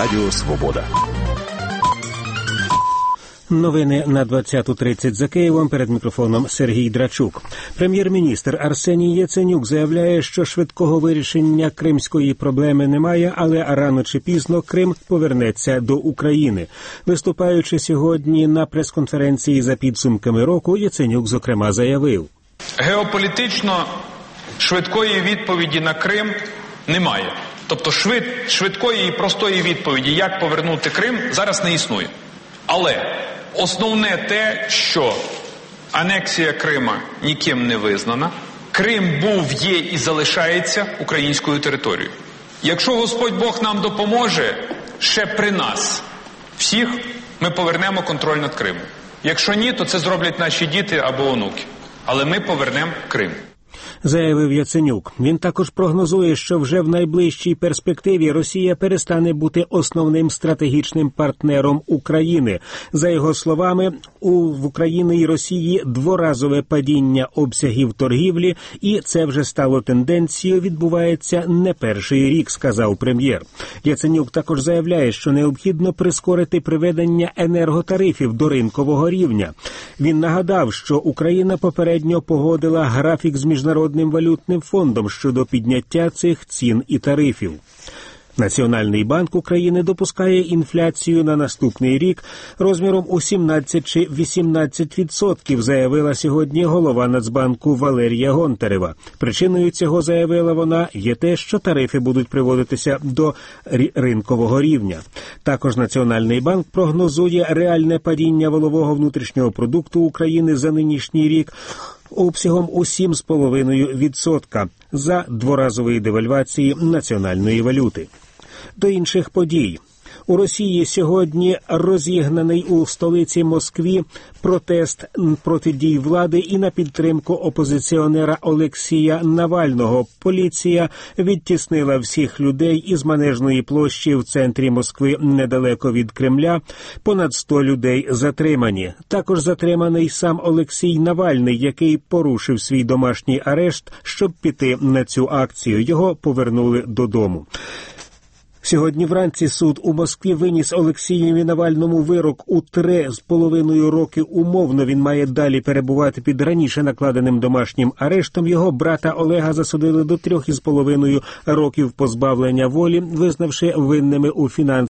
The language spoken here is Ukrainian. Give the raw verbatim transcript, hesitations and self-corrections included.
Радіо Свобода. Новини на двадцяту тридцять за Києвом. Перед мікрофоном Сергій Драчук. Прем'єр-міністр Арсеній Яценюк заявляє, що швидкого вирішення кримської проблеми немає, але рано чи пізно Крим повернеться до України. Виступаючи сьогодні на прес-конференції за підсумками року, Яценюк, зокрема, заявив: геополітично швидкої відповіді на Крим немає. Тобто швид, швидкої і простої відповіді, як повернути Крим, зараз не існує. Але основне те, що анексія Крима ніким не визнана, Крим був, є і залишається українською територією. Якщо Господь Бог нам допоможе, ще при нас всіх ми повернемо контроль над Кримом. Якщо ні, то це зроблять наші діти або онуки. Але ми повернемо Крим. Заявив Яценюк. Він також прогнозує, що вже в найближчій перспективі Росія перестане бути основним стратегічним партнером України. За його словами, у в Україні і Росії дворазове падіння обсягів торгівлі, і це вже стало тенденцією, відбувається не перший рік, сказав прем'єр. Яценюк також заявляє, що необхідно прискорити приведення енерготарифів до ринкового рівня. Він нагадав, що Україна попередньо погодила графік з Міжнародним валютним фондом щодо підняття цих цін і тарифів. Національний банк України допускає інфляцію на наступний рік розміром у сімнадцять чи вісімнадцять відсотків, заявила сьогодні голова Нацбанку Валерія Гонтарева. Причиною цього, заявила вона, є те, що тарифи будуть приводитися до ринкового рівня. Також Національний банк прогнозує реальне падіння валового внутрішнього продукту України за нинішній рік обсягом у сім цілих п'ять десятих відсотка за дворазової девальвації національної валюти. До інших подій. У Росії сьогодні розігнаний у столиці Москві протест проти дій влади і на підтримку опозиціонера Олексія Навального. Поліція відтіснила всіх людей із Манежної площі в центрі Москви недалеко від Кремля. Понад сто людей затримані. Також затриманий сам Олексій Навальний, який порушив свій домашній арешт, щоб піти на цю акцію. Його повернули додому. Сьогодні вранці суд у Москві виніс Олексієві Навальному вирок у три з половиною роки умовно. Він має далі перебувати під раніше накладеним домашнім арештом. Його брата Олега засудили до трьох із половиною років позбавлення волі, визнавши винними у фінансовій